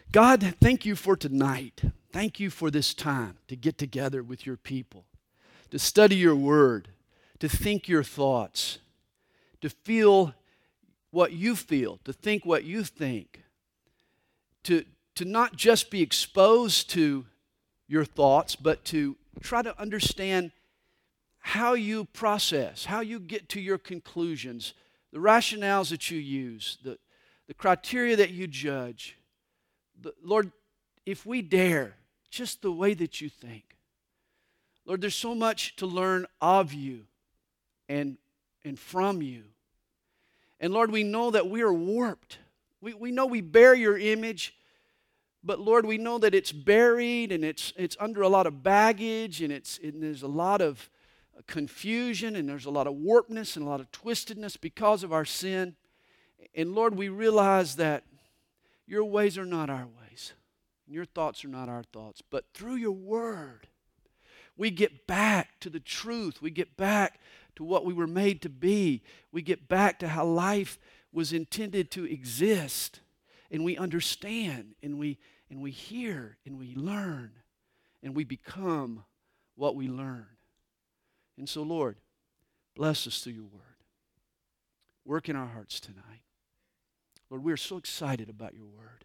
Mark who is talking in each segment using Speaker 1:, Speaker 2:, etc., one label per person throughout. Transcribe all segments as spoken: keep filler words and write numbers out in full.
Speaker 1: God, thank you for tonight. Thank you for this time to get together with your people, to study your word, to think your thoughts, to feel what you feel, to think what you think, to, to not just be exposed to your thoughts, but to try to understand how you process, how you get to your conclusions, the rationales that you use, the, the criteria that you judge. The, Lord, if we dare, just the way that you think. Lord, there's so much to learn of you and, and from you. And Lord, we know that we are warped. We, we know we bear your image, but Lord, we know that it's buried and it's, it's under a lot of baggage and, it's, and there's a lot of confusion and there's a lot of warpedness and a lot of twistedness because of our sin. And Lord, we realize that your ways are not our ways. And your thoughts are not our thoughts. But through your word, we get back to the truth. We get back to what we were made to be. We get back to how life was intended to exist. And we understand and we, and we hear and we learn and we become what we learn. And so, Lord, bless us through your word. Work in our hearts tonight. Lord, we are so excited about your word.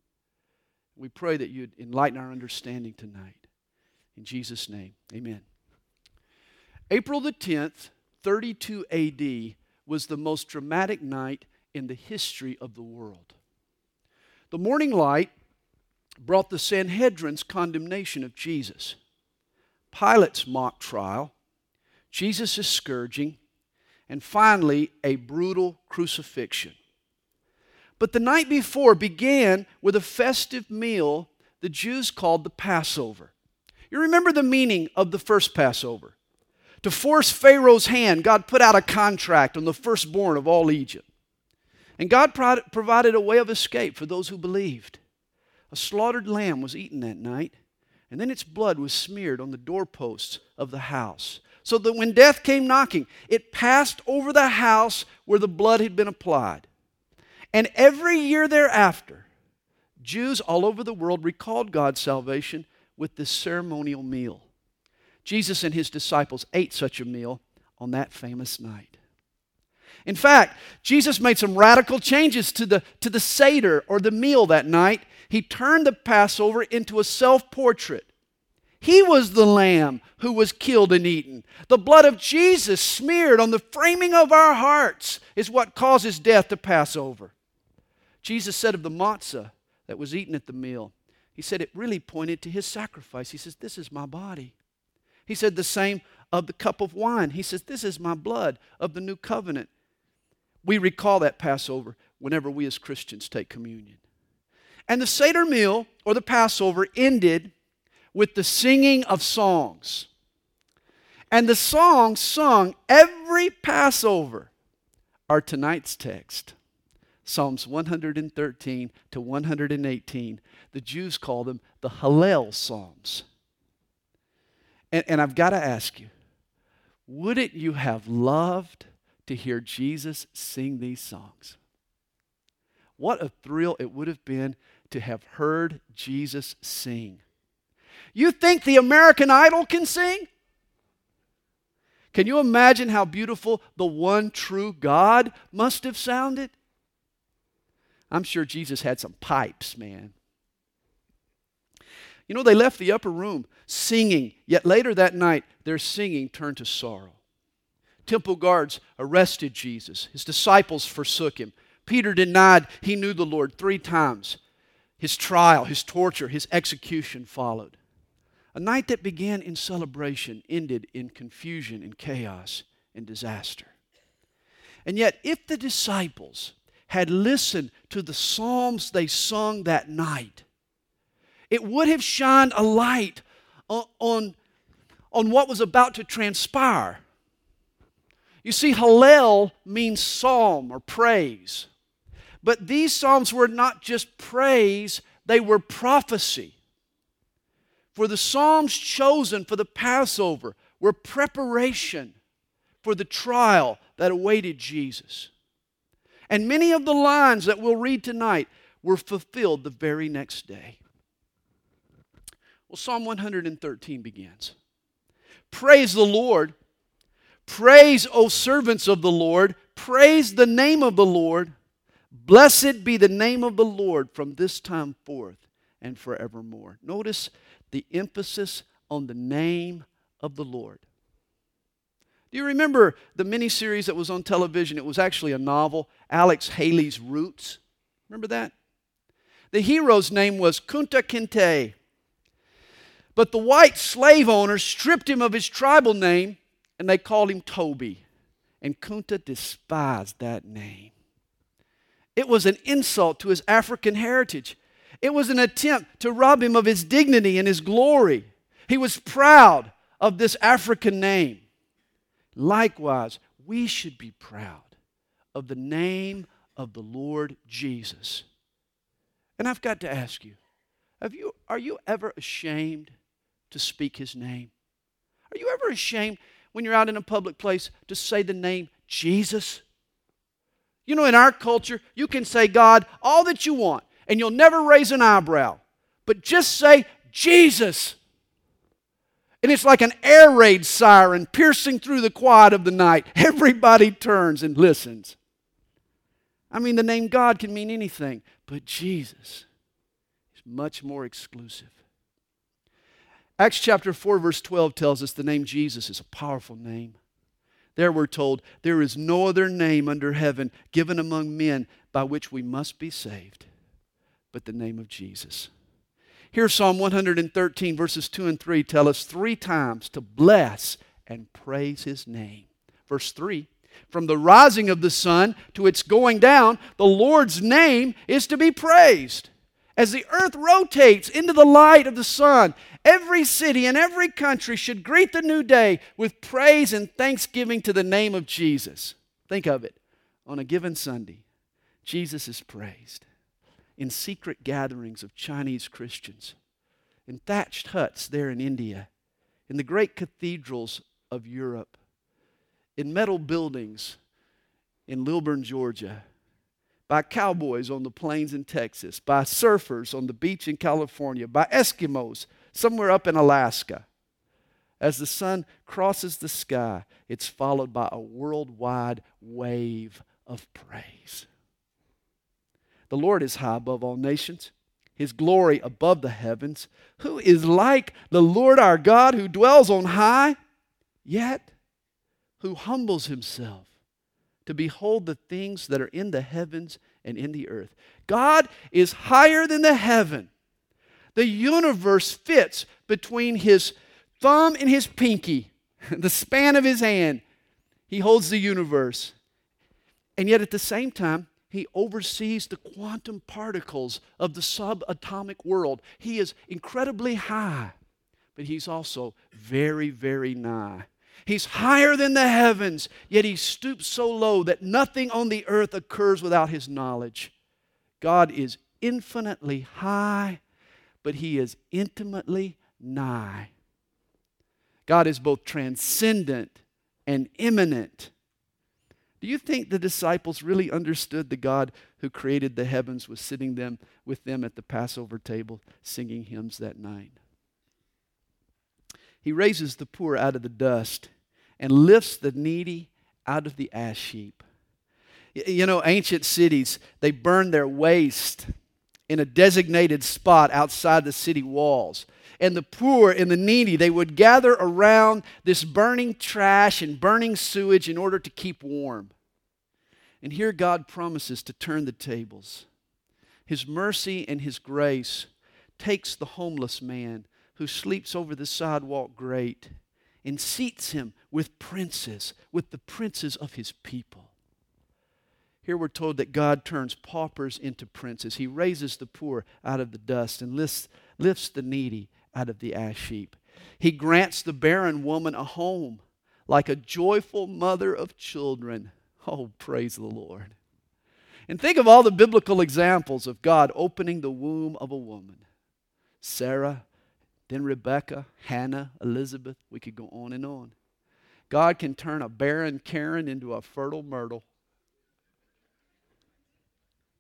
Speaker 1: We pray that you'd enlighten our understanding tonight. In Jesus' name, amen. April the tenth, thirty-two A D was the most dramatic night in the history of the world. The morning light brought the Sanhedrin's condemnation of Jesus, Pilate's mock trial, Jesus' scourging, and finally a brutal crucifixion. But the night before began with a festive meal the Jews called the Passover. You remember the meaning of the first Passover. To force Pharaoh's hand, God put out a contract on the firstborn of all Egypt. And God pro- provided a way of escape for those who believed. A slaughtered lamb was eaten that night, and then its blood was smeared on the doorposts of the house, so that when death came knocking, it passed over the house where the blood had been applied. And every year thereafter, Jews all over the world recalled God's salvation with this ceremonial meal. Jesus and his disciples ate such a meal on that famous night. In fact, Jesus made some radical changes to the, to the Seder, or the meal that night. He turned the Passover into a self-portrait. He was the lamb who was killed and eaten. The blood of Jesus smeared on the framing of our hearts is what causes death to pass over. Jesus said of the matzah that was eaten at the meal, he said it really pointed to his sacrifice. He says, this is my body. He said the same of the cup of wine. He says, this is my blood of the new covenant. We recall that Passover whenever we as Christians take communion. And the Seder meal, or the Passover, ended with the singing of songs. And the songs sung every Passover are tonight's text. Psalms one hundred thirteen to one hundred eighteen. The Jews call them the Hallel Psalms. And, and I've got to ask you, wouldn't you have loved to hear Jesus sing these songs? What a thrill it would have been to have heard Jesus sing. You think the American Idol can sing? Can you imagine how beautiful the one true God must have sounded? I'm sure Jesus had some pipes, man. You know, they left the upper room singing, yet later that night, their singing turned to sorrow. Temple guards arrested Jesus. His disciples forsook him. Peter denied he knew the Lord three times. His trial, his torture, his execution followed. A night that began in celebration ended in confusion and chaos and disaster. And yet, if the disciples had listened to the psalms they sung that night, it would have shined a light on, on, on what was about to transpire. You see, Hallel means psalm or praise. But these psalms were not just praise, they were prophecy. For the psalms chosen for the Passover were preparation for the trial that awaited Jesus. And many of the lines that we'll read tonight were fulfilled the very next day. Well, Psalm one hundred thirteen begins. Praise the Lord. Praise, O servants of the Lord. Praise the name of the Lord. Blessed be the name of the Lord from this time forth and forevermore. Notice the emphasis on the name of the Lord. Do you remember the miniseries that was on television? It was actually a novel, Alex Haley's Roots. Remember that? The hero's name was Kunta Kinte. But the white slave owners stripped him of his tribal name and they called him Toby. And Kunta despised that name. It was an insult to his African heritage. It was an attempt to rob him of his dignity and his glory. He was proud of this African name. Likewise, we should be proud of the name of the Lord Jesus. And I've got to ask you, have you, are you ever ashamed to speak His name? Are you ever ashamed when you're out in a public place to say the name Jesus? You know, in our culture, you can say God all that you want, and you'll never raise an eyebrow. But just say Jesus. And it's like an air raid siren piercing through the quiet of the night. Everybody turns and listens. I mean, the name God can mean anything, but Jesus is much more exclusive. Acts chapter four, verse twelve tells us the name Jesus is a powerful name. There we're told, there is no other name under heaven given among men by which we must be saved but the name of Jesus. Here Psalm one hundred thirteen verses two and three tell us three times to bless and praise His name. Verse three, from the rising of the sun to its going down, the Lord's name is to be praised. As the earth rotates into the light of the sun, every city and every country should greet the new day with praise and thanksgiving to the name of Jesus. Think of it. On a given Sunday, Jesus is praised in secret gatherings of Chinese Christians, in thatched huts there in India, in the great cathedrals of Europe, in metal buildings in Lilburn, Georgia, by cowboys on the plains in Texas, by surfers on the beach in California, by Eskimos somewhere up in Alaska. As the sun crosses the sky, it's followed by a worldwide wave of praise. The Lord is high above all nations, His glory above the heavens. Who is like the Lord our God, who dwells on high, yet who humbles Himself to behold the things that are in the heavens and in the earth. God is higher than the heaven. The universe fits between His thumb and His pinky, the span of His hand. He holds the universe. And yet at the same time, He oversees the quantum particles of the subatomic world. He is incredibly high, but He's also very, very nigh. He's higher than the heavens, yet He stoops so low that nothing on the earth occurs without His knowledge. God is infinitely high, but He is intimately nigh. God is both transcendent and immanent. Do you think the disciples really understood the God who created the heavens was sitting them with them at the Passover table singing hymns that night? He raises the poor out of the dust and lifts the needy out of the ash heap. You know, ancient cities, they burned their waste in a designated spot outside the city walls. And the poor and the needy, they would gather around this burning trash and burning sewage in order to keep warm. And here God promises to turn the tables. His mercy and His grace takes the homeless man who sleeps over the sidewalk grate and seats him with princes, with the princes of His people. Here we're told that God turns paupers into princes. He raises the poor out of the dust and lifts, lifts the needy out of the ash heap. He grants the barren woman a home like a joyful mother of children. Oh, praise the Lord. And think of all the biblical examples of God opening the womb of a woman. Sarah, then Rebecca, Hannah, Elizabeth. We could go on and on. God can turn a barren Karen into a fertile Myrtle.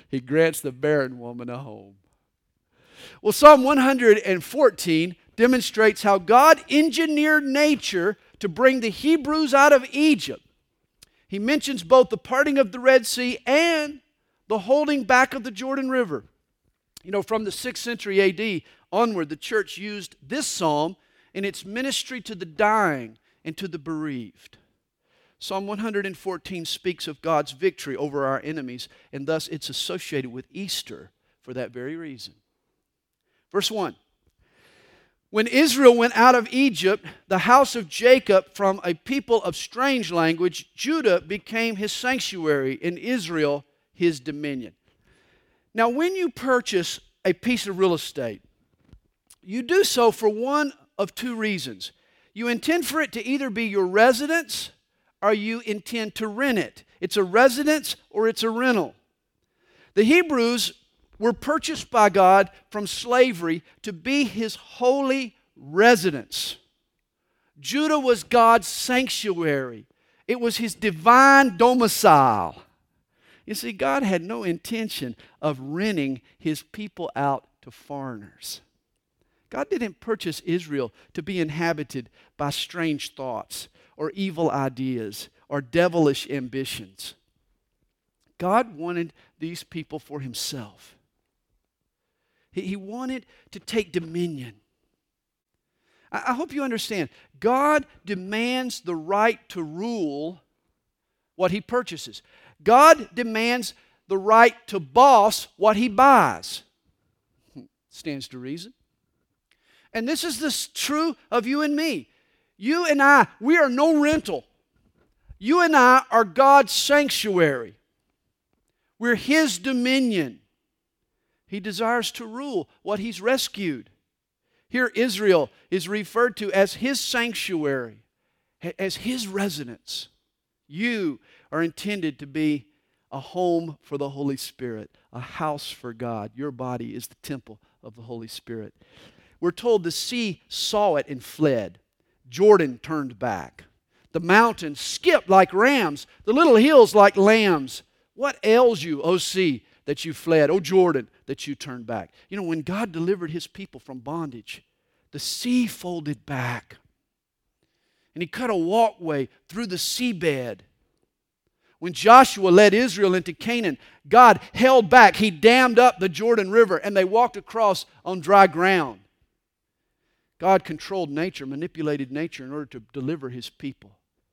Speaker 1: He grants the barren woman a home. Well, Psalm one hundred fourteen demonstrates how God engineered nature to bring the Hebrews out of Egypt. He mentions both the parting of the Red Sea and the holding back of the Jordan River. You know, from the sixth century A D onward, the church used this psalm in its ministry to the dying and to the bereaved. Psalm one hundred fourteen speaks of God's victory over our enemies, and thus it's associated with Easter for that very reason. Verse one. When Israel went out of Egypt, the house of Jacob, from a people of strange language, Judah became his sanctuary, and Israel his dominion. Now, when you purchase a piece of real estate, you do so for one of two reasons. You intend for it to either be your residence or you intend to rent it. It's a residence or it's a rental. The Hebrews were purchased by God from slavery to be His holy residence. Judah was God's sanctuary. It was His divine domicile. You see, God had no intention of renting His people out to foreigners. God didn't purchase Israel to be inhabited by strange thoughts or evil ideas or devilish ambitions. God wanted these people for Himself. He wanted to take dominion. I hope you understand. God demands the right to rule what He purchases. God demands the right to boss what He buys. Stands to reason. And this is the true of you and me. You and I, we are no rental. You and I are God's sanctuary. We're His dominion. He desires to rule what He's rescued. Here Israel is referred to as His sanctuary, as His residence. You are intended to be a home for the Holy Spirit, a house for God. Your body is the temple of the Holy Spirit. We're told the sea saw it and fled. Jordan turned back. The mountains skipped like rams, the little hills like lambs. What ails you, O sea, that you fled? O Jordan, that you turned back. You know, when God delivered His people from bondage, the sea folded back. And He cut a walkway through the seabed. When Joshua led Israel into Canaan, God held back. He dammed up the Jordan River, and they walked across on dry ground. God controlled nature, manipulated nature in order to deliver His people.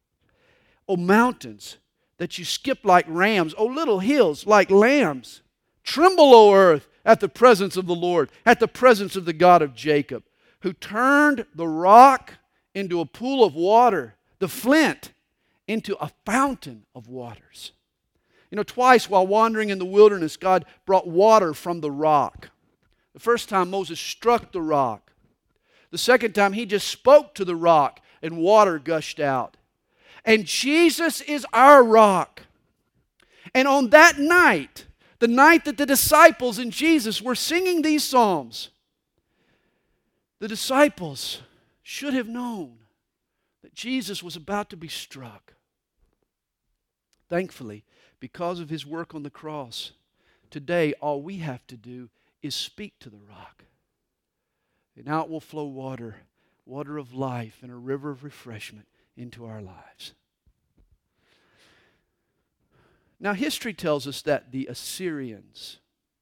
Speaker 1: O mountains, that you skip like rams, O little hills like lambs. Tremble, O earth, at the presence of the Lord, at the presence of the God of Jacob, who turned the rock into a pool of water, the flint into a fountain of waters. You know, twice while wandering in the wilderness, God brought water from the rock. The first time Moses struck the rock. The second time He just spoke to the rock and water gushed out. And Jesus is our rock. And on that night, the night that the disciples and Jesus were singing these psalms, the disciples should have known that Jesus was about to be struck. Thankfully, because of His work on the cross, today all we have to do is speak to the rock. And out will flow water, water of life, and a river of refreshment into our lives. Now, history tells us that the Assyrians,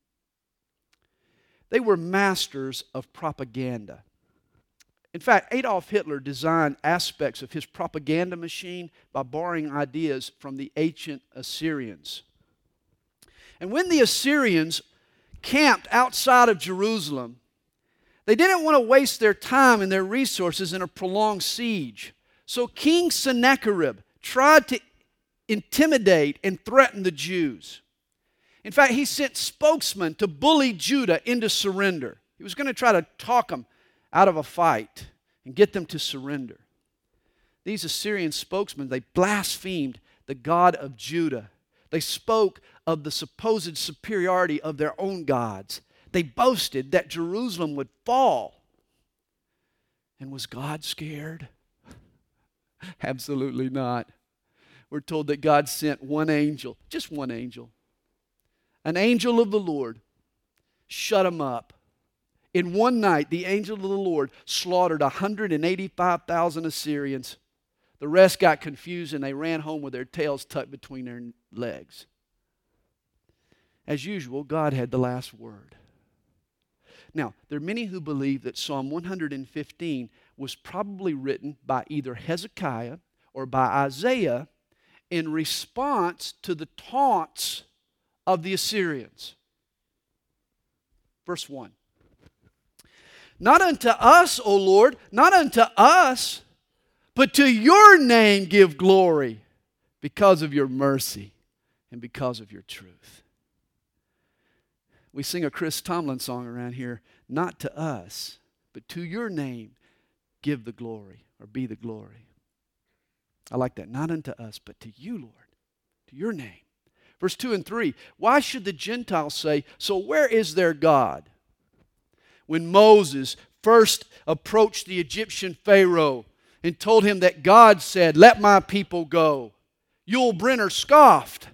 Speaker 1: they were masters of propaganda. In fact, Adolf Hitler designed aspects of his propaganda machine by borrowing ideas from the ancient Assyrians. And when the Assyrians camped outside of Jerusalem, they didn't want to waste their time and their resources in a prolonged siege. So King Sennacherib tried to intimidate and threaten the Jews. In fact, he sent spokesmen to bully Judah into surrender. He was going to try to talk them out of a fight and get them to surrender. These Assyrian spokesmen, they blasphemed the God of Judah. They spoke of the supposed superiority of their own gods. They boasted that Jerusalem would fall. And was God scared? Absolutely not. We're told that God sent one angel, just one angel, an angel of the Lord shut them up. In one night, the angel of the Lord slaughtered one hundred eighty-five thousand Assyrians. The rest got confused and they ran home with their tails tucked between their legs. As usual, God had the last word. Now, there are many who believe that Psalm one hundred fifteen was probably written by either Hezekiah or by Isaiah in response to the taunts of the Assyrians. Verse one. Not unto us, O Lord, not unto us, but to your name give glory because of your mercy and because of your truth. We sing a Chris Tomlin song around here, not to us, but to your name give the glory or be the glory. I like that. Not unto us, but to you, Lord, to your name. Verse two and three, why should the Gentiles say, so where is their God? When Moses first approached the Egyptian Pharaoh and told him that God said, let my people go, Yul Brynner scoffed.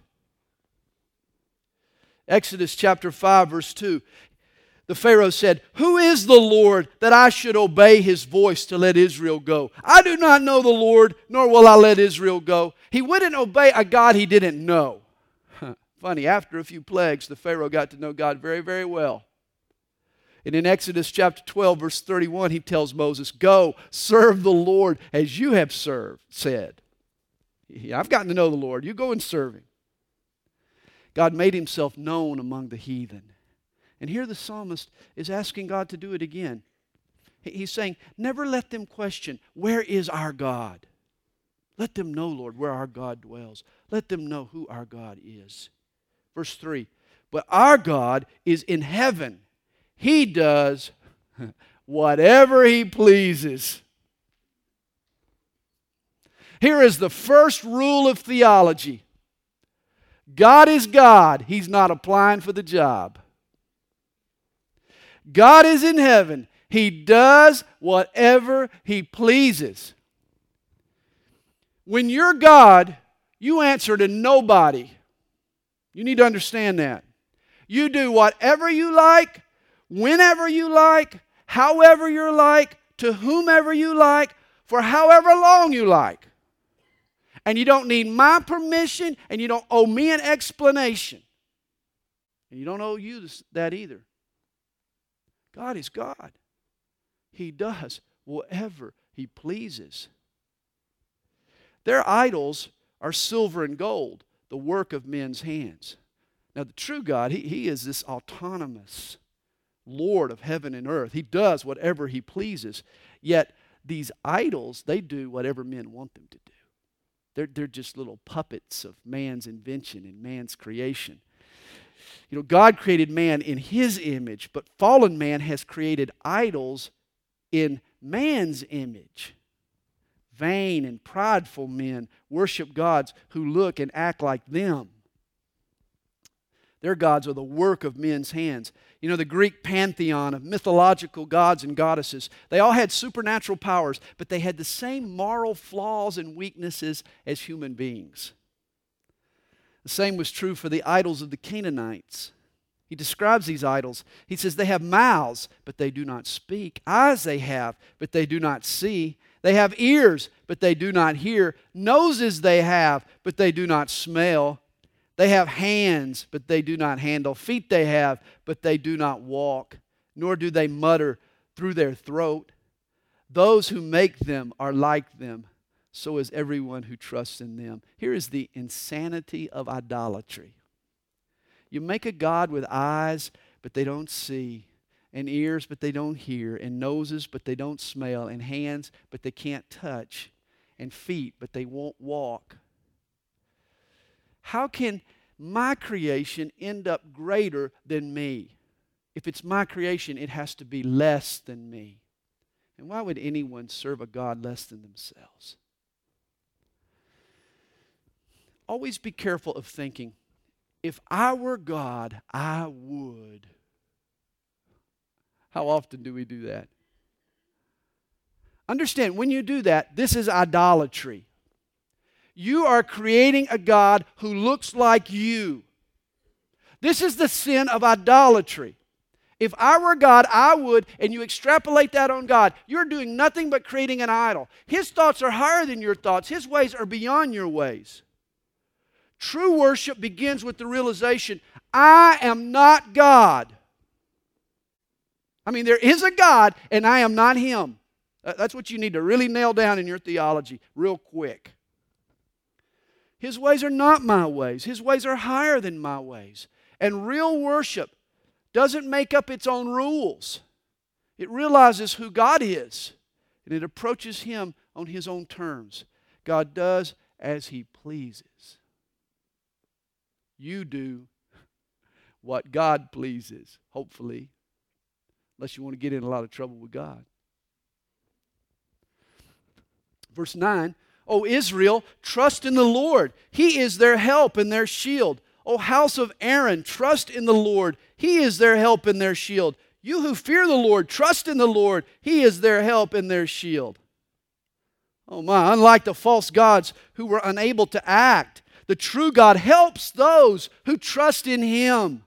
Speaker 1: Exodus chapter five, verse two, the Pharaoh said, who is the Lord that I should obey his voice to let Israel go? I do not know the Lord, nor will I let Israel go. He wouldn't obey a God he didn't know. Funny, after a few plagues, the Pharaoh got to know God very, very well. And in Exodus chapter twelve, verse thirty-one, he tells Moses, go, serve the Lord as you have served, said. Yeah, I've gotten to know the Lord. You go and serve him. God made himself known among the heathen. And here the psalmist is asking God to do it again. He's saying, never let them question, where is our God? Let them know, Lord, where our God dwells. Let them know who our God is. Verse three, but our God is in heaven. He does whatever he pleases. Here is the first rule of theology. God is God. He's not applying for the job. God is in heaven. He does whatever he pleases. When you're God, you answer to nobody. You need to understand that. You do whatever you like, whenever you like, however you like, to whomever you like, for however long you like. And you don't need my permission, and you don't owe me an explanation. And you don't owe you that either. God is God. He does whatever he pleases. Their idols are silver and gold, the work of men's hands. Now the true God, he, he is this autonomous Lord of heaven and earth. He does whatever he pleases. Yet these idols, they do whatever men want them to do. They're, they're just little puppets of man's invention and man's creation. You know, God created man in his image, but fallen man has created idols in man's image. Vain and prideful men worship gods who look and act like them. Their gods are the work of men's hands. You know, the Greek pantheon of mythological gods and goddesses, they all had supernatural powers, but they had the same moral flaws and weaknesses as human beings. The same was true for the idols of the Canaanites. He describes these idols. He says they have mouths, but they do not speak. Eyes they have, but they do not see. They have ears, but they do not hear. Noses they have, but they do not smell. They have hands, but they do not handle. Feet they have, but they do not walk, nor do they mutter through their throat. Those who make them are like them. So is everyone who trusts in them. Here is the insanity of idolatry. You make a God with eyes, but they don't see, and ears, but they don't hear, and noses, but they don't smell, and hands, but they can't touch, and feet, but they won't walk. How can my creation end up greater than me? If it's my creation, it has to be less than me. And why would anyone serve a God less than themselves? Always be careful of thinking, if I were God, I would. How often do we do that? Understand, when you do that, this is idolatry. You are creating a God who looks like you. This is the sin of idolatry. If I were God, I would, and you extrapolate that on God, you're doing nothing but creating an idol. His thoughts are higher than your thoughts. His ways are beyond your ways. True worship begins with the realization, I am not God. I mean, there is a God, and I am not Him. That's what you need to really nail down in your theology real quick. His ways are not my ways. His ways are higher than my ways. And real worship doesn't make up its own rules. It realizes who God is, and it approaches Him on His own terms. God does as He pleases. You do what God pleases, hopefully, unless you want to get in a lot of trouble with God. Verse nine, O Israel, trust in the Lord. He is their help and their shield. O house of Aaron, trust in the Lord. He is their help and their shield. You who fear the Lord, trust in the Lord. He is their help and their shield. Oh my, unlike the false gods who were unable to act, the true God helps those who trust in Him.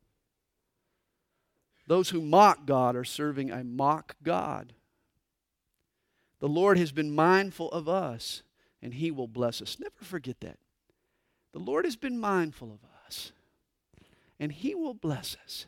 Speaker 1: Those who mock God are serving a mock God. The Lord has been mindful of us, and He will bless us. Never forget that. The Lord has been mindful of us, and He will bless us.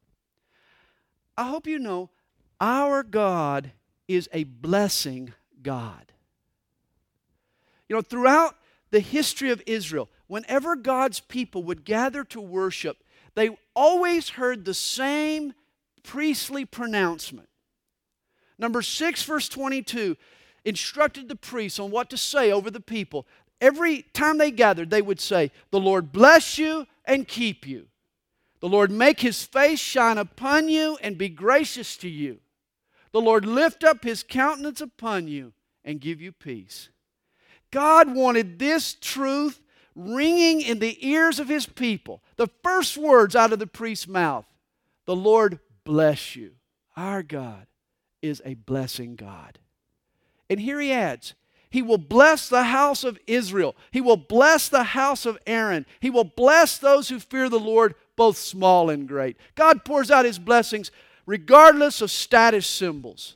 Speaker 1: I hope you know our God is a blessing God. You know, throughout the history of Israel, whenever God's people would gather to worship, they always heard the same priestly pronouncement. Number six, verse twenty-two, instructed the priests on what to say over the people. Every time they gathered, they would say, the Lord bless you and keep you. The Lord make His face shine upon you and be gracious to you. The Lord lift up His countenance upon you and give you peace. God wanted this truth ringing in the ears of His people. The first words out of the priest's mouth, the Lord bless you. Our God is a blessing God. And here He adds, He will bless the house of Israel. He will bless the house of Aaron. He will bless those who fear the Lord, both small and great. God pours out His blessings regardless of status symbols.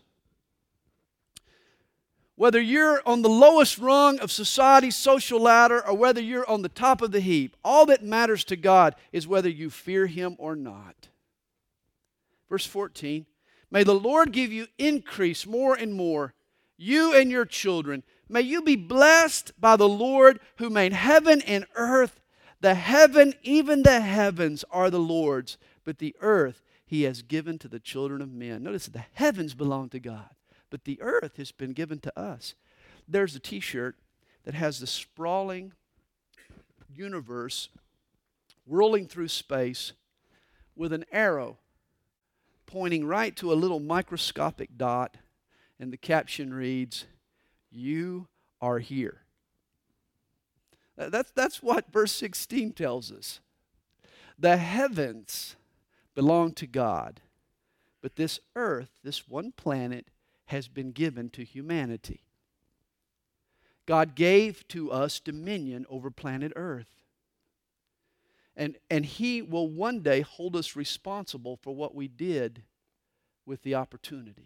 Speaker 1: Whether you're on the lowest rung of society's social ladder or whether you're on the top of the heap, all that matters to God is whether you fear Him or not. Verse fourteen, may the Lord give you increase more and more, you and your children. May you be blessed by the Lord who made heaven and earth. The heaven, even the heavens, are the Lord's, but the earth He has given to the children of men. Notice the heavens belong to God, but the earth has been given to us. There's a t-shirt that has the sprawling universe whirling through space with an arrow pointing right to a little microscopic dot, and the caption reads, you are here. That's, that's what verse sixteen tells us. The heavens belong to God, but this earth, this one planet, has been given to humanity. God gave to us dominion over planet Earth. And, and He will one day hold us responsible for what we did with the opportunity.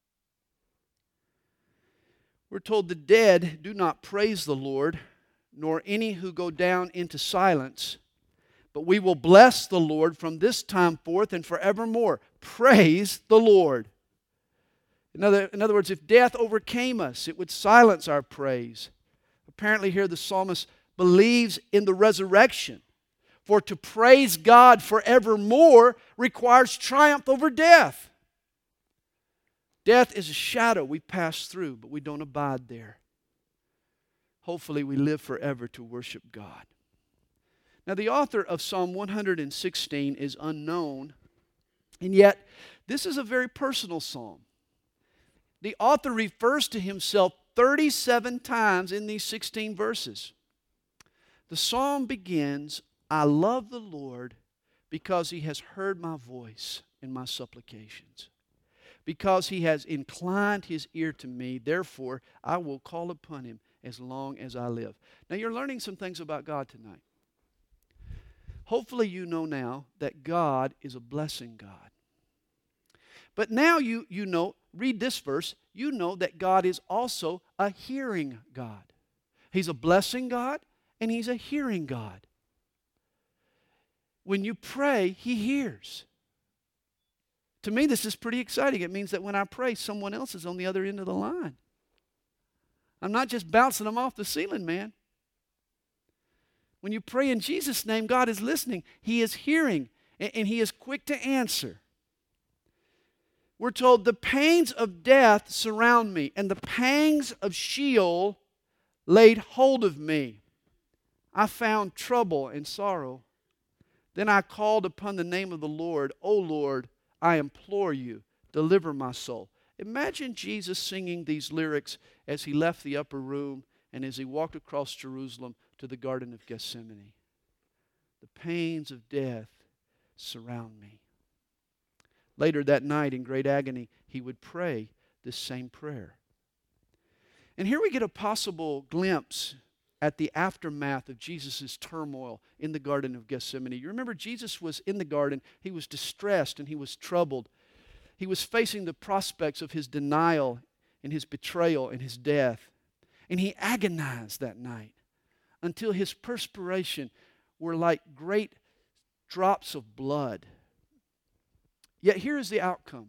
Speaker 1: We're told the dead do not praise the Lord, nor any who go down into silence, but we will bless the Lord from this time forth and forevermore. Praise the Lord. In other, in other words, if death overcame us, it would silence our praise. Apparently here the psalmist believes in the resurrection. For to praise God forevermore requires triumph over death. Death is a shadow we pass through, but we don't abide there. Hopefully we live forever to worship God. Now the author of Psalm one hundred sixteen is unknown, and yet this is a very personal psalm. The author refers to himself thirty-seven times in these sixteen verses. The psalm begins, I love the Lord because He has heard my voice in my supplications. Because He has inclined His ear to me, therefore I will call upon Him as long as I live. Now you're learning some things about God tonight. Hopefully you know now that God is a blessing God. But now you, you know, read this verse, you know that God is also a hearing God. He's a blessing God and He's a hearing God. When you pray, He hears. To me, this is pretty exciting. It means that when I pray, someone else is on the other end of the line. I'm not just bouncing them off the ceiling, man. When you pray in Jesus' name, God is listening. He is hearing, and He is quick to answer. We're told, the pains of death surround me, and the pangs of Sheol laid hold of me. I found trouble and sorrow. Then I called upon the name of the Lord. O Lord, I implore you, deliver my soul. Imagine Jesus singing these lyrics as He left the upper room and as He walked across Jerusalem to the Garden of Gethsemane. The pains of death surround me. Later that night, in great agony, He would pray this same prayer. And here we get a possible glimpse at the aftermath of Jesus' turmoil in the Garden of Gethsemane. You remember, Jesus was in the garden. He was distressed and He was troubled. He was facing the prospects of His denial and His betrayal and His death. And He agonized that night until His perspiration were like great drops of blood. Yet here is the outcome.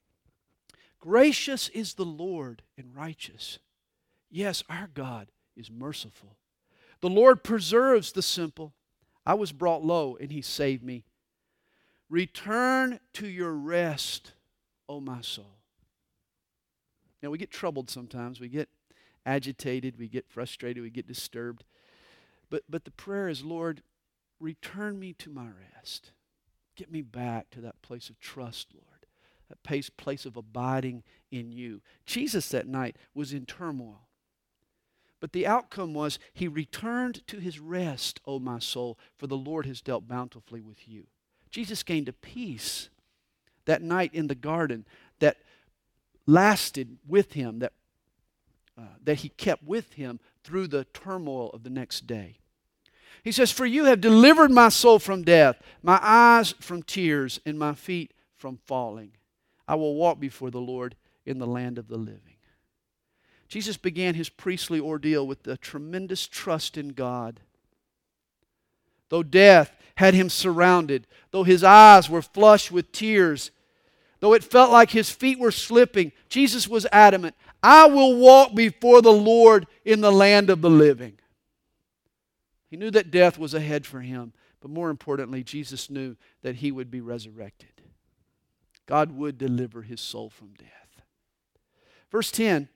Speaker 1: Gracious is the Lord and righteous. Yes, our God is merciful. The Lord preserves the simple. I was brought low and He saved me. Return to your rest, O my soul. Now we get troubled sometimes. We get agitated. We get frustrated. We get disturbed. But, but the prayer is, Lord, return me to my rest. Get me back to that place of trust, Lord. That place, place of abiding in you. Jesus that night was in turmoil. But the outcome was, He returned to His rest, O my soul, for the Lord has dealt bountifully with you. Jesus gained a peace that night in the garden that lasted with Him, that, uh, that He kept with Him through the turmoil of the next day. He says, for you have delivered my soul from death, my eyes from tears, and my feet from falling. I will walk before the Lord in the land of the living. Jesus began His priestly ordeal with a tremendous trust in God. Though death had Him surrounded, though His eyes were flushed with tears, though it felt like His feet were slipping, Jesus was adamant, I will walk before the Lord in the land of the living. He knew that death was ahead for Him, but more importantly, Jesus knew that He would be resurrected. God would deliver His soul from death. Verse ten,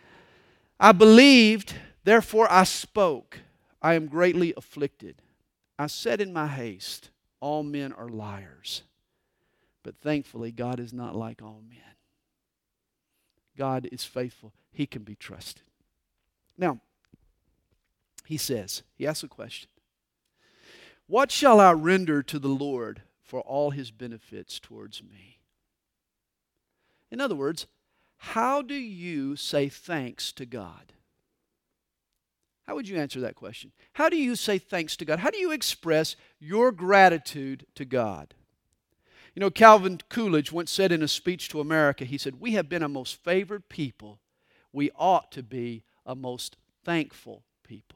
Speaker 1: I believed, therefore I spoke. I am greatly afflicted. I said in my haste, all men are liars. But thankfully, God is not like all men. God is faithful. He can be trusted. Now, He says, He asks a question. What shall I render to the Lord for all His benefits towards me? In other words, how do you say thanks to God? How would you answer that question? How do you say thanks to God? How do you express your gratitude to God? You know, Calvin Coolidge once said in a speech to America, he said, we have been a most favored people. We ought to be a most thankful people.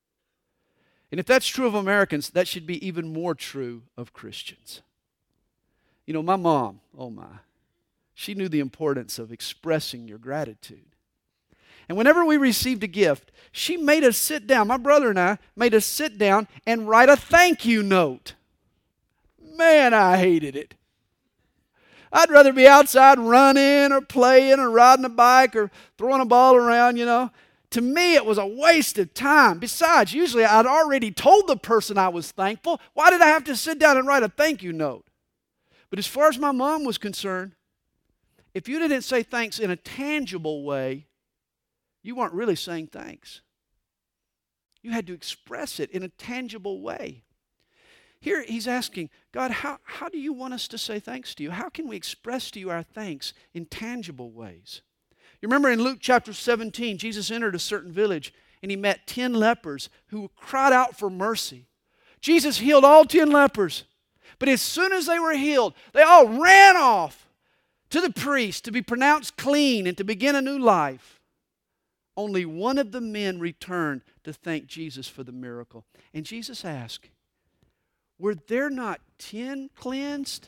Speaker 1: And if that's true of Americans, that should be even more true of Christians. You know, my mom, oh my, she knew the importance of expressing your gratitude. And whenever we received a gift, she made us sit down, my brother and I made us sit down and write a thank you note. Man, I hated it. I'd rather be outside running or playing or riding a bike or throwing a ball around, you know. To me, it was a waste of time. Besides, usually I'd already told the person I was thankful. Why did I have to sit down and write a thank you note? But as far as my mom was concerned, if you didn't say thanks in a tangible way, you weren't really saying thanks. You had to express it in a tangible way. Here he's asking, God, how, how do you want us to say thanks to you? How can we express to you our thanks in tangible ways? You remember in Luke chapter seventeen, Jesus entered a certain village and He met ten lepers who cried out for mercy. Jesus healed all ten lepers. But as soon as they were healed, they all ran off to the priest to be pronounced clean and to begin a new life. Only one of the men returned to thank Jesus for the miracle. And Jesus asked, were there not ten cleansed?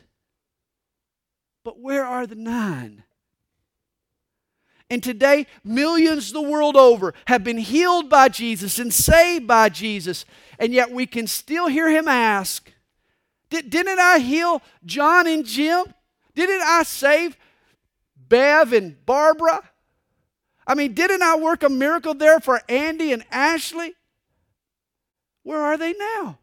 Speaker 1: But where are the nine? And today, millions the world over have been healed by Jesus and saved by Jesus. And yet we can still hear him ask, Did, didn't I heal John and Jim? Didn't I save Bev and Barbara? I mean, didn't I work a miracle there for Andy and Ashley? Where are they now?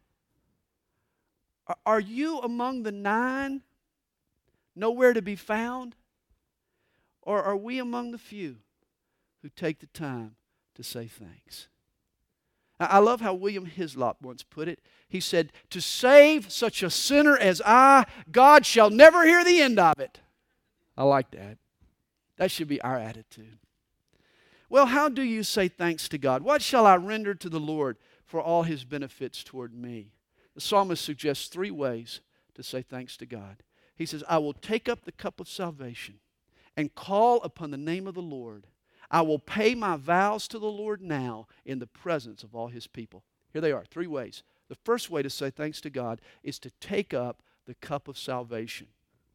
Speaker 1: Are, are you among the nine, nowhere to be found? Or are we among the few who take the time to say thanks? I love how William Hislop once put it. He said, to save such a sinner as I, God shall never hear the end of it. I like that. That should be our attitude. Well, how do you say thanks to God? What shall I render to the Lord for all his benefits toward me? The psalmist suggests three ways to say thanks to God. He says, I will take up the cup of salvation and call upon the name of the Lord. I will pay my vows to the Lord now in the presence of all his people. Here they are, three ways. The first way to say thanks to God is to take up the cup of salvation.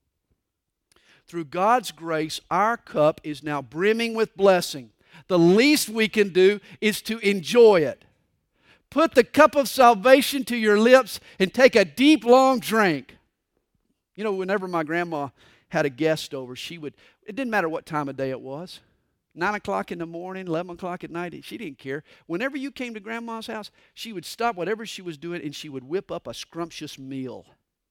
Speaker 1: Through God's grace, our cup is now brimming with blessing. The least we can do is to enjoy it. Put the cup of salvation to your lips and take a deep, long drink. You know, whenever my grandma had a guest over, she would, it didn't matter what time of day it was. Nine o'clock in the morning, eleven o'clock at night, she didn't care. Whenever you came to Grandma's house, she would stop whatever she was doing and she would whip up a scrumptious meal.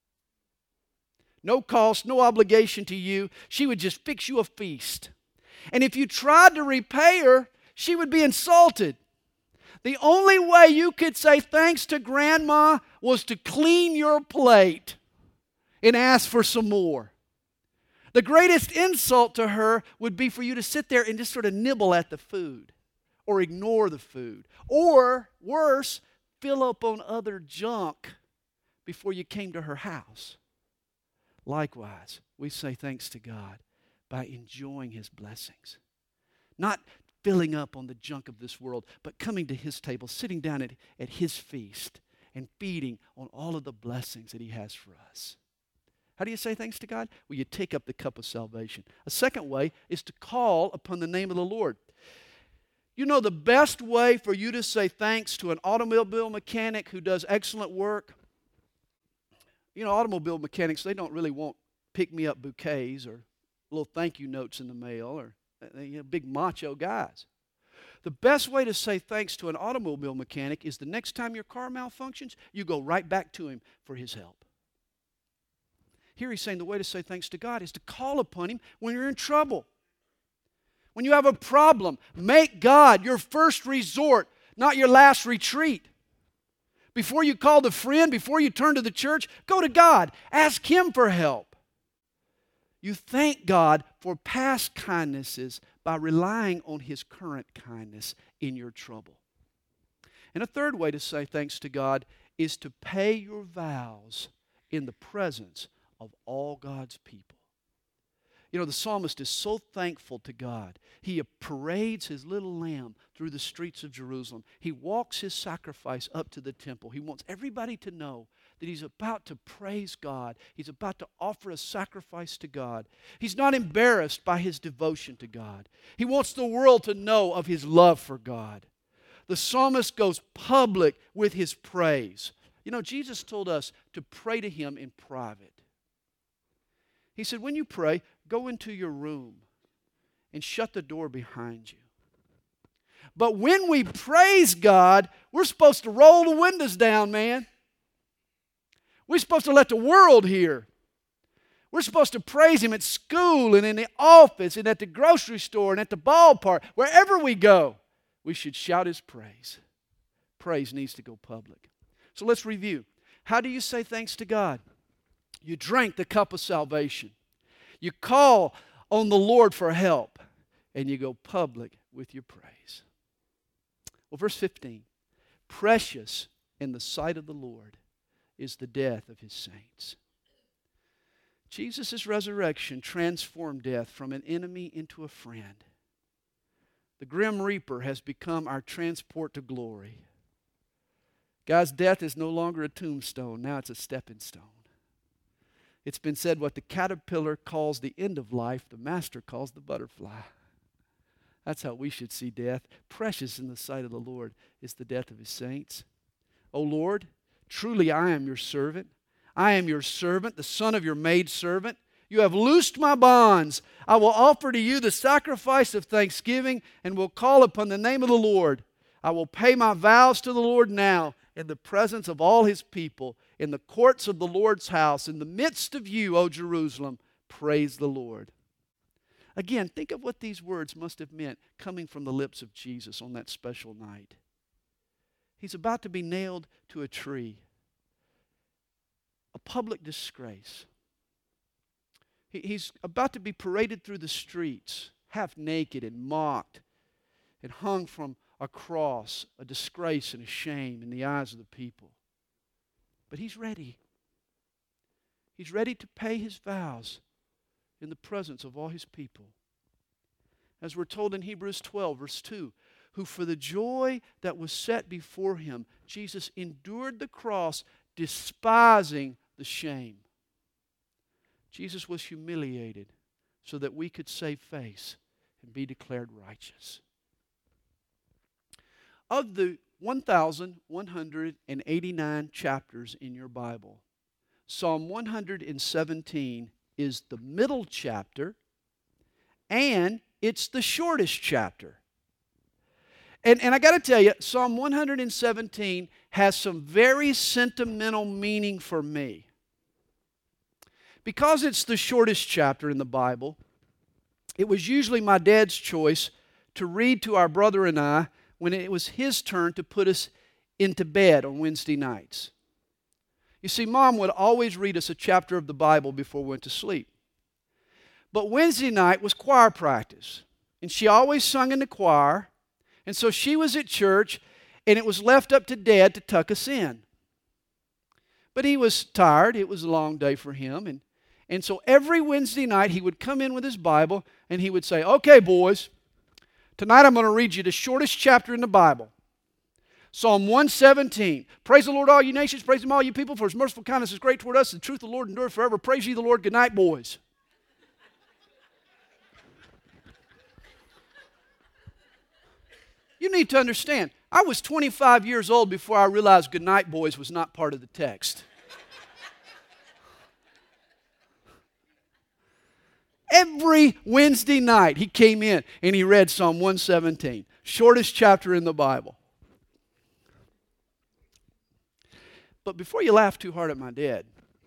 Speaker 1: No cost, no obligation to you. She would just fix you a feast. And if you tried to repay her, she would be insulted. The only way you could say thanks to Grandma was to clean your plate and ask for some more. The greatest insult to her would be for you to sit there and just sort of nibble at the food or ignore the food. Or, worse, fill up on other junk before you came to her house. Likewise, we say thanks to God by enjoying his blessings. Not filling up on the junk of this world, but coming to his table, sitting down at, at his feast and feeding on all of the blessings that he has for us. How do you say thanks to God? Well, you take up the cup of salvation. A second way is to call upon the name of the Lord. You know, the best way for you to say thanks to an automobile mechanic who does excellent work, you know, automobile mechanics, they don't really want pick-me-up bouquets or little thank you notes in the mail or you know, big macho guys. The best way to say thanks to an automobile mechanic is the next time your car malfunctions, you go right back to him for his help. Here he's saying the way to say thanks to God is to call upon him when you're in trouble. When you have a problem, make God your first resort, not your last retreat. Before you call the friend, before you turn to the church, go to God. Ask him for help. You thank God for past kindnesses by relying on his current kindness in your trouble. And a third way to say thanks to God is to pay your vows in the presence of all God's people. You know, the psalmist is so thankful to God. He parades his little lamb through the streets of Jerusalem. He walks his sacrifice up to the temple. He wants everybody to know that he's about to praise God. He's about to offer a sacrifice to God. He's not embarrassed by his devotion to God. He wants the world to know of his love for God. The psalmist goes public with his praise. You know, Jesus told us to pray to him in private. He said, when you pray, go into your room and shut the door behind you. But when we praise God, we're supposed to roll the windows down, man. We're supposed to let the world hear. We're supposed to praise him at school and in the office and at the grocery store and at the ballpark. Wherever we go, we should shout his praise. Praise needs to go public. So let's review. How do you say thanks to God? You drink the cup of salvation. You call on the Lord for help. And you go public with your praise. Well, verse fifteen. Precious in the sight of the Lord is the death of his saints. Jesus' resurrection transformed death from an enemy into a friend. The grim reaper has become our transport to glory. Guys, death is no longer a tombstone. Now it's a stepping stone. It's been said what the caterpillar calls the end of life, the master calls the butterfly. That's how we should see death. Precious in the sight of the Lord is the death of his saints. O Lord, truly I am your servant. I am your servant, the son of your maidservant. You have loosed my bonds. I will offer to you the sacrifice of thanksgiving and will call upon the name of the Lord. I will pay my vows to the Lord now in the presence of all his people, in the courts of the Lord's house, in the midst of you, O Jerusalem. Praise the Lord. Again, think of what these words must have meant coming from the lips of Jesus on that special night. He's about to be nailed to a tree. A public disgrace. He, he's about to be paraded through the streets, half naked and mocked, and hung from a cross, a disgrace and a shame in the eyes of the people. But he's ready. He's ready to pay his vows in the presence of all his people. As we're told in Hebrews twelve, verse two, who for the joy that was set before him, Jesus endured the cross, despising the shame. Jesus was humiliated so that we could save face and be declared righteous. Of the one thousand one hundred eighty-nine chapters in your Bible, Psalm one hundred seventeen is the middle chapter, and it's the shortest chapter. And, and I got to tell you, Psalm one hundred seventeen has some very sentimental meaning for me. Because it's the shortest chapter in the Bible, it was usually my dad's choice to read to our brother and I when it was his turn to put us into bed on Wednesday nights. You see, Mom would always read us a chapter of the Bible before we went to sleep. But Wednesday night was choir practice, and she always sung in the choir, and so she was at church, and it was left up to Dad to tuck us in. But he was tired. It was a long day for him, and, and so every Wednesday night he would come in with his Bible, and he would say, "Okay, boys, tonight I'm going to read you the shortest chapter in the Bible. Psalm one seventeen. Praise the Lord, all you nations. Praise him, all you people, for his merciful kindness is great toward us. The truth of the Lord endureth forever. Praise ye the Lord. Good night, boys." You need to understand, I was twenty-five years old before I realized "Good night, boys" was not part of the text. Every Wednesday night he came in and he read Psalm one seventeen, shortest chapter in the Bible. But before you laugh too hard at my dad,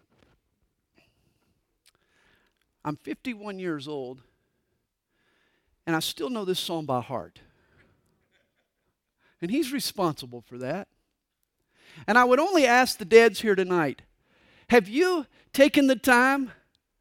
Speaker 1: I'm fifty-one years old and I still know this psalm by heart. And he's responsible for that. And I would only ask the dads here tonight, have you taken the time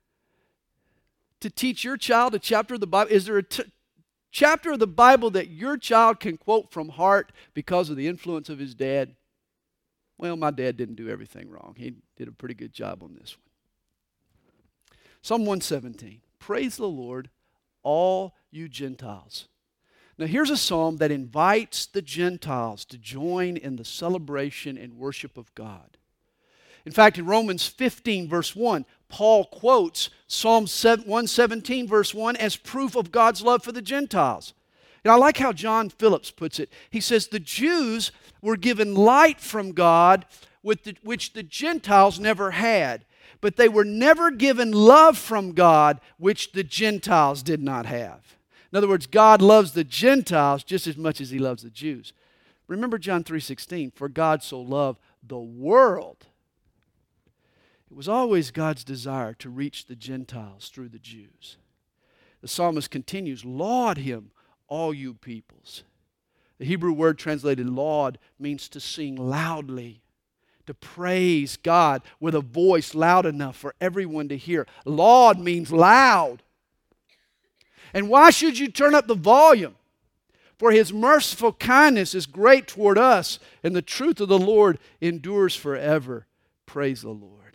Speaker 1: to teach your child a chapter of the Bible? Is there a t- chapter of the Bible that your child can quote from heart because of the influence of his dad? Well, my dad didn't do everything wrong. He did a pretty good job on this one. Psalm one seventeen. Praise the Lord, all you Gentiles. Now here's a psalm that invites the Gentiles to join in the celebration and worship of God. In fact, in Romans fifteen, verse one, Paul quotes Psalm one seventeen, verse one, as proof of God's love for the Gentiles. And I like how John Phillips puts it. He says, the Jews were given light from God, with the, which the Gentiles never had. But they were never given love from God, which the Gentiles did not have. In other words, God loves the Gentiles just as much as he loves the Jews. Remember John three sixteen, for God so loved the world. It was always God's desire to reach the Gentiles through the Jews. The psalmist continues, laud him, all you peoples. The Hebrew word translated laud means to sing loudly, to praise God with a voice loud enough for everyone to hear. Laud means loud. And why should you turn up the volume? For his merciful kindness is great toward us, and the truth of the Lord endures forever. Praise the Lord.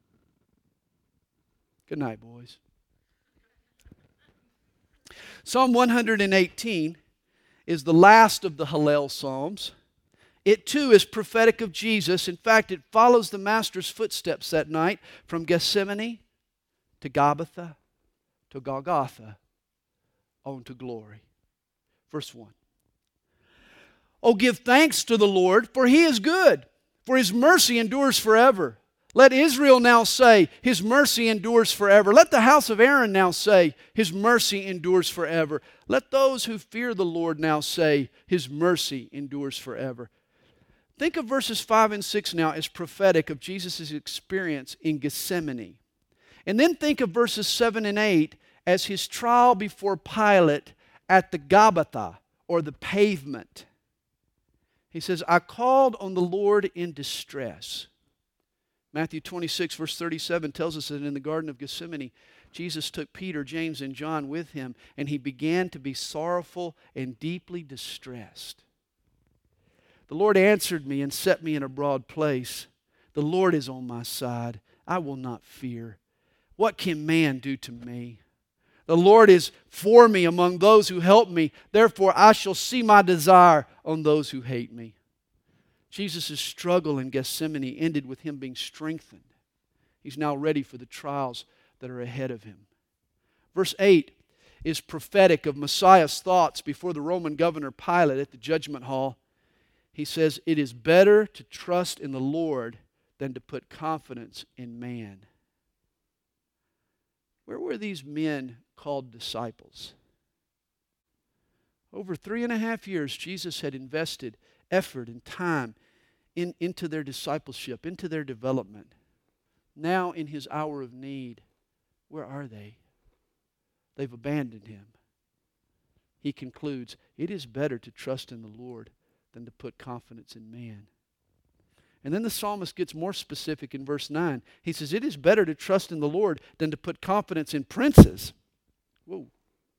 Speaker 1: Good night, boys. Psalm one hundred eighteen is the last of the Hallel Psalms. It too is prophetic of Jesus. In fact, it follows the Master's footsteps that night from Gethsemane to Gabbatha to Golgotha on to glory. Verse one. Oh, give thanks to the Lord, for He is good, for His mercy endures forever. Let Israel now say, His mercy endures forever. Let the house of Aaron now say, His mercy endures forever. Let those who fear the Lord now say, His mercy endures forever. Think of verses five and six now as prophetic of Jesus' experience in Gethsemane. And then think of verses seven and eight as His trial before Pilate at the Gabbatha, or the pavement. He says, I called on the Lord in distress. Matthew twenty-six, verse thirty-seven tells us that in the Garden of Gethsemane, Jesus took Peter, James, and John with Him, and He began to be sorrowful and deeply distressed. The Lord answered me and set me in a broad place. The Lord is on my side. I will not fear. What can man do to me? The Lord is for me among those who help me. Therefore, I shall see my desire on those who hate me. Jesus' struggle in Gethsemane ended with Him being strengthened. He's now ready for the trials that are ahead of Him. Verse eight is prophetic of Messiah's thoughts before the Roman governor Pilate at the judgment hall. He says, it is better to trust in the Lord than to put confidence in man. Where were these men called disciples? Over three and a half years, Jesus had invested effort and time in, into their discipleship, into their development. Now, in His hour of need, where are they? They've abandoned Him. He concludes, it is better to trust in the Lord than to put confidence in man. And then the psalmist gets more specific in verse nine. He says, it is better to trust in the Lord than to put confidence in princes. Whoa.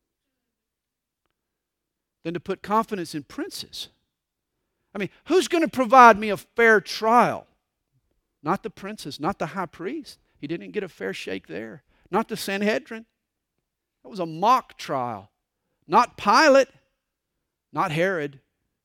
Speaker 1: Than to put confidence in princes. I mean, who's going to provide me a fair trial? Not the princes, not the high priest. He didn't get a fair shake there. Not the Sanhedrin. That was a mock trial. Not Pilate. Not Herod.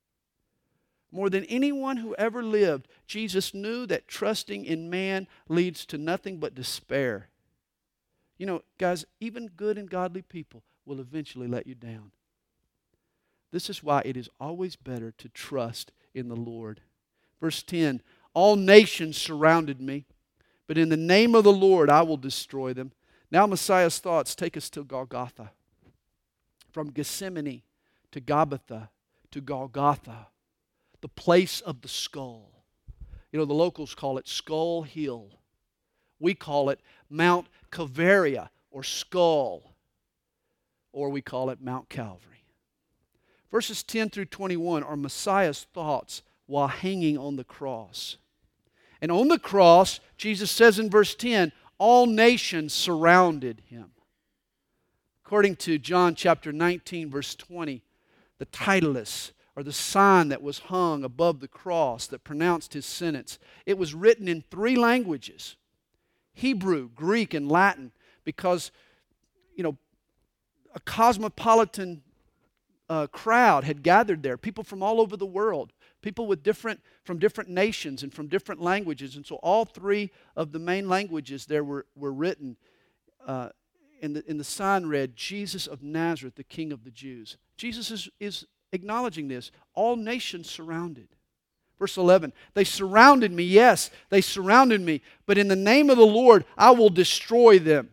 Speaker 1: More than anyone who ever lived, Jesus knew that trusting in man leads to nothing but despair. You know, guys, even good and godly people will eventually let you down. This is why it is always better to trust in the Lord. Verse ten, all nations surrounded me, but in the name of the Lord I will destroy them. Now Messiah's thoughts take us to Golgotha. From Gethsemane to Gabbatha to Golgotha, the place of the skull. You know, the locals call it Skull Hill. We call it Mount Calvaria or Skull, or we call it Mount Calvary. Verses ten through twenty-one are Messiah's thoughts while hanging on the cross. And on the cross, Jesus says in verse ten, all nations surrounded Him. According to John chapter nineteen, verse twenty, the titulus, or the sign that was hung above the cross that pronounced His sentence, it was written in three languages, Hebrew, Greek, and Latin, because, you know, a cosmopolitan uh, crowd had gathered there, people from all over the world, people with different, from different nations and from different languages. And so all three of the main languages there were, were written, uh, and, the, and the sign read, Jesus of Nazareth, the King of the Jews. Jesus is, is acknowledging this. All nations surrounded. Verse eleven, they surrounded me, yes, they surrounded me, but in the name of the Lord, I will destroy them.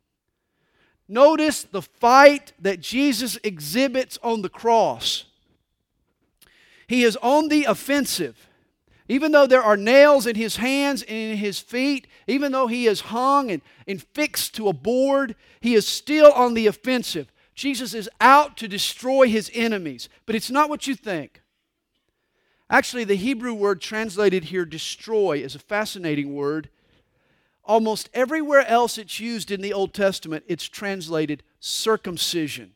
Speaker 1: Notice the fight that Jesus exhibits on the cross. He is on the offensive. Even though there are nails in His hands and in His feet, even though He is hung and, and fixed to a board, He is still on the offensive. Jesus is out to destroy His enemies. But it's not what you think. Actually, the Hebrew word translated here, destroy, is a fascinating word. Almost everywhere else it's used in the Old Testament, it's translated circumcision.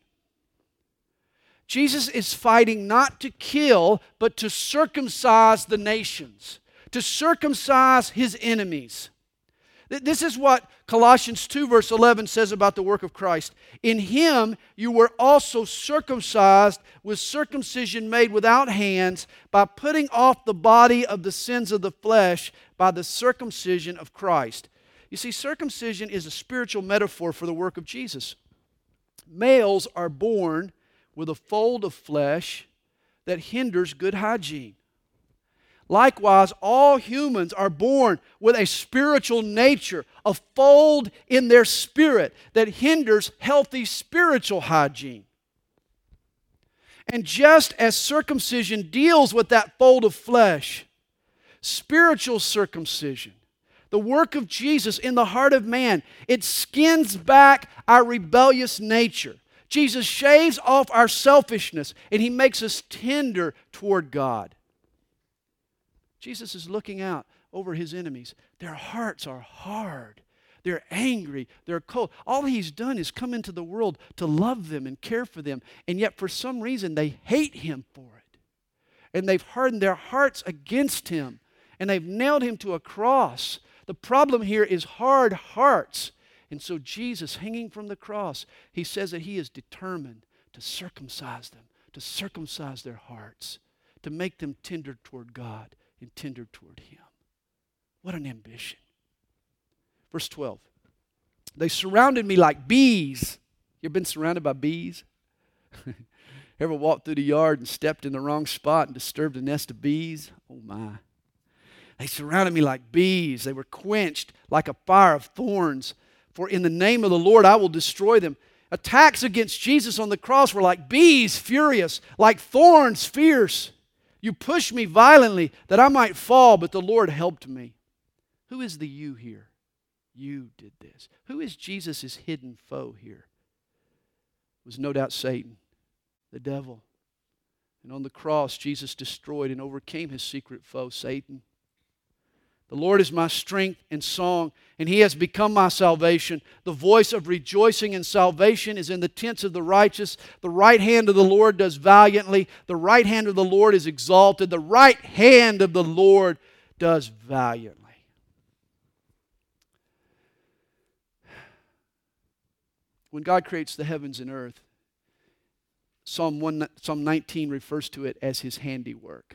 Speaker 1: Jesus is fighting not to kill, but to circumcise the nations, to circumcise his enemies. This is what Colossians two verse eleven says about the work of Christ. In him you were also circumcised with circumcision made without hands, by putting off the body of the sins of the flesh by the circumcision of Christ. You see, circumcision is a spiritual metaphor for the work of Jesus. Males are born with a fold of flesh that hinders good hygiene. Likewise, all humans are born with a spiritual nature, a fold in their spirit that hinders healthy spiritual hygiene. And just as circumcision deals with that fold of flesh, spiritual circumcision, the work of Jesus in the heart of man, it skins back our rebellious nature. Jesus shaves off our selfishness and he makes us tender toward God. Jesus is looking out over his enemies. Their hearts are hard. They're angry. They're cold. All he's done is come into the world to love them and care for them. And yet for some reason they hate him for it. And they've hardened their hearts against him. And they've nailed him to a cross. The problem here is hard hearts. And so Jesus, hanging from the cross, he says that he is determined to circumcise them, to circumcise their hearts, to make them tender toward God and tender toward him. What an ambition. Verse twelve. They surrounded me like bees. You ever been surrounded by bees? Ever walked through the yard and stepped in the wrong spot and disturbed a nest of bees? Oh my. They surrounded me like bees. They were quenched like a fire of thorns. For in the name of the Lord I will destroy them. Attacks against Jesus on the cross were like bees, furious, like thorns, fierce. You pushed me violently that I might fall, but the Lord helped me. Who is the you here? You did this. Who is Jesus' hidden foe here? It was no doubt Satan, the devil. And on the cross, Jesus destroyed and overcame his secret foe, Satan. The Lord is my strength and song, and he has become my salvation. The voice of rejoicing and salvation is in the tents of the righteous. The right hand of the Lord does valiantly. The right hand of the Lord is exalted. The right hand of the Lord does valiantly. When God creates the heavens and earth, Psalm one, Psalm nineteen refers to it as his handiwork.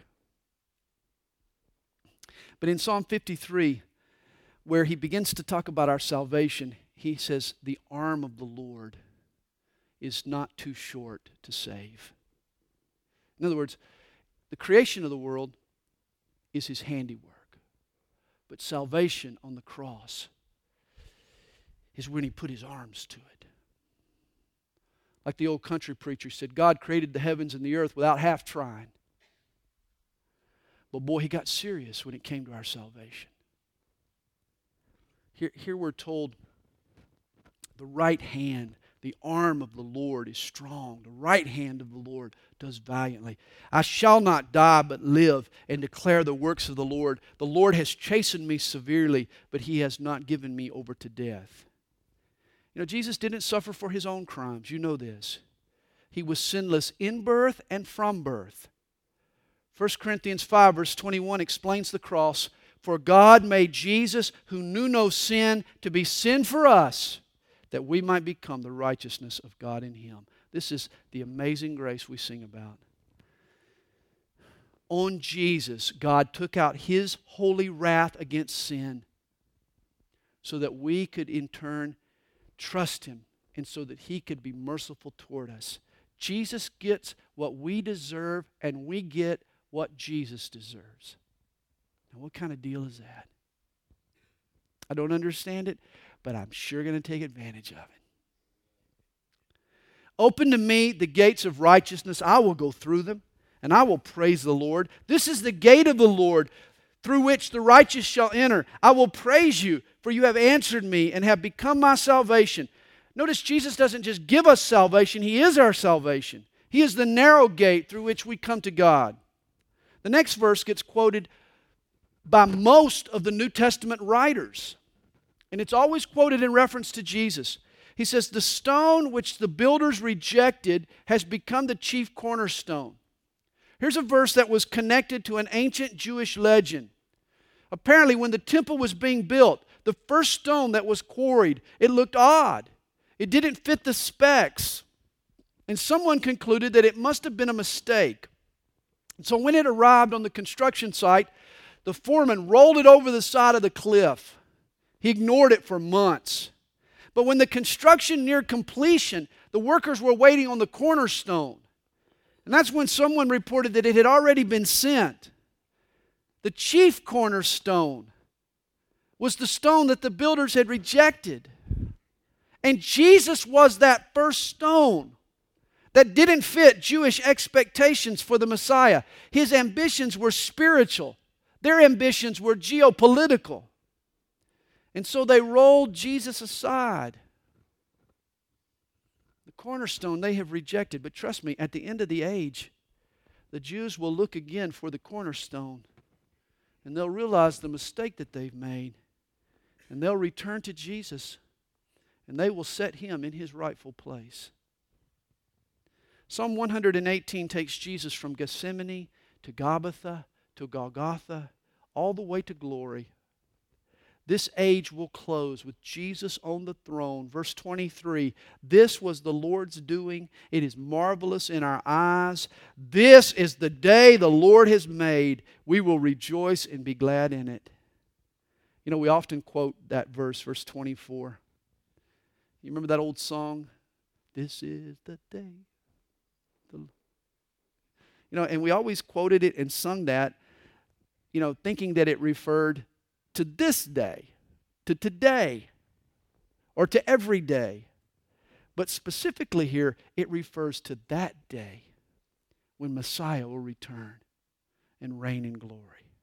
Speaker 1: But in Psalm fifty-three, where he begins to talk about our salvation, he says, the arm of the Lord is not too short to save. In other words, the creation of the world is his handiwork. But salvation on the cross is when he put his arms to it. Like the old country preacher said, God created the heavens and the earth without half trying. But boy, he got serious when it came to our salvation. Here, here we're told the right hand, the arm of the Lord is strong. The right hand of the Lord does valiantly. I shall not die but live and declare the works of the Lord. The Lord has chastened me severely, but he has not given me over to death. You know, Jesus didn't suffer for his own crimes. You know this. He was sinless in birth and from birth. First Corinthians five verse twenty-one explains the cross. For God made Jesus, who knew no sin, to be sin for us, that we might become the righteousness of God in him. This is the amazing grace we sing about. On Jesus, God took out his holy wrath against sin so that we could in turn trust him and so that he could be merciful toward us. Jesus gets what we deserve and we get what Jesus deserves. Now, what kind of deal is that? I don't understand it, but I'm sure going to take advantage of it. Open to me the gates of righteousness. I will go through them, and I will praise the Lord. This is the gate of the Lord, through which the righteous shall enter. I will praise you, for you have answered me and have become my salvation. Notice Jesus doesn't just give us salvation. He is our salvation. He is the narrow gate through which we come to God. The next verse gets quoted by most of the New Testament writers. And it's always quoted in reference to Jesus. He says, the stone which the builders rejected has become the chief cornerstone. Here's a verse that was connected to an ancient Jewish legend. Apparently, when the temple was being built, the first stone that was quarried, it looked odd. It didn't fit the specs. And someone concluded that it must have been a mistake. So when it arrived on the construction site, the foreman rolled it over the side of the cliff. He ignored it for months. But when the construction neared completion, the workers were waiting on the cornerstone. And that's when someone reported that it had already been sent. The chief cornerstone was the stone that the builders had rejected. And Jesus was that first stone that didn't fit Jewish expectations for the Messiah. His ambitions were spiritual. Their ambitions were geopolitical. And so they rolled Jesus aside. The cornerstone they have rejected. But trust me, at the end of the age, the Jews will look again for the cornerstone. And they'll realize the mistake that they've made. And they'll return to Jesus. And they will set Him in His rightful place. Psalm one hundred eighteen takes Jesus from Gethsemane to Gabbatha to Golgotha, all the way to glory. This age will close with Jesus on the throne. Verse twenty-three, this was the Lord's doing. It is marvelous in our eyes. This is the day the Lord has made. We will rejoice and be glad in it. You know, we often quote that verse, verse twenty-four. You remember that old song? This is the day. The... You know, and we always quoted it and sung that, you know, thinking that it referred to this day, to today, or to every day. But specifically here, it refers to that day when Messiah will return and reign in glory.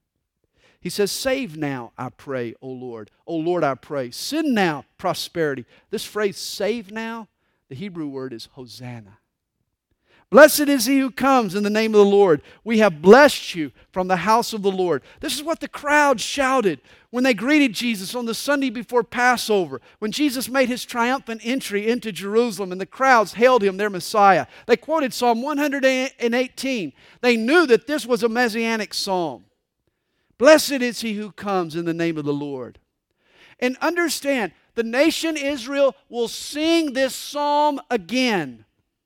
Speaker 1: He says, save now, I pray, O Lord. O Lord, I pray. Send now prosperity. This phrase, save now, the Hebrew word is Hosanna. Blessed is he who comes in the name of the Lord. We have blessed you from the house of the Lord. This is what the crowd shouted when they greeted Jesus on the Sunday before Passover, when Jesus made his triumphant entry into Jerusalem and the crowds hailed him their Messiah. They quoted Psalm one hundred eighteen. They knew that this was a messianic psalm. Blessed is he who comes in the name of the Lord. And understand, the nation Israel will sing this psalm again.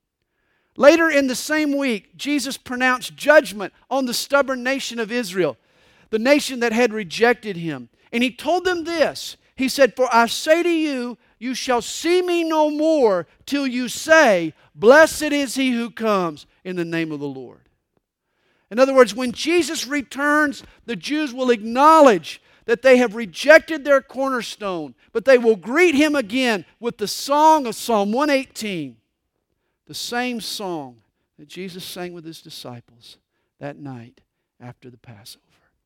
Speaker 1: Later in the same week, Jesus pronounced judgment on the stubborn nation of Israel, the nation that had rejected him. And he told them this. He said, for I say to you, you shall see me no more till you say, blessed is he who comes in the name of the Lord. In other words, when Jesus returns, the Jews will acknowledge that they have rejected their cornerstone, but they will greet him again with the song of Psalm one eighteen. The same song that Jesus sang with his disciples that night after the Passover.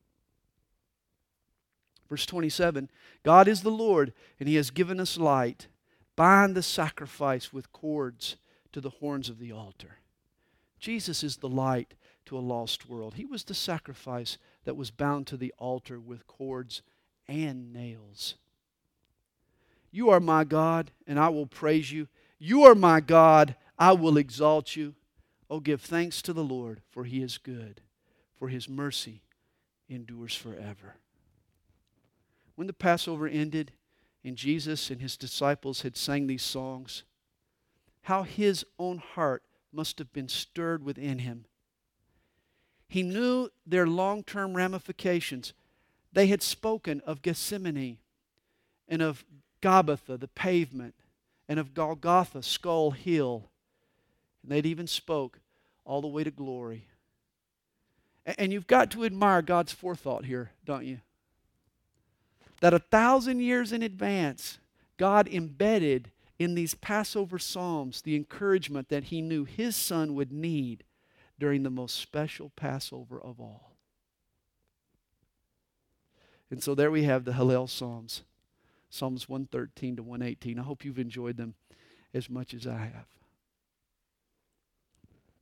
Speaker 1: Verse twenty-seven, God is the Lord, and he has given us light. Bind the sacrifice with cords to the horns of the altar. Jesus is the light to a lost world. He was the sacrifice that was bound to the altar with cords and nails. You are my God, and I will praise you. You are my God, I will exalt you. Oh, give thanks to the Lord, for he is good, for his mercy endures forever. When the Passover ended and Jesus and his disciples had sang these songs, how his own heart must have been stirred within him. He knew their long-term ramifications. They had spoken of Gethsemane and of Gabbatha, the pavement, and of Golgotha, Skull Hill. And they'd even spoke all the way to glory. And you've got to admire God's forethought here, don't you? That a thousand years in advance, God embedded in these Passover psalms the encouragement that he knew his son would need during the most special Passover of all. And so there we have the Hallel Psalms, Psalms one thirteen to one eighteen. I hope you've enjoyed them as much as I have.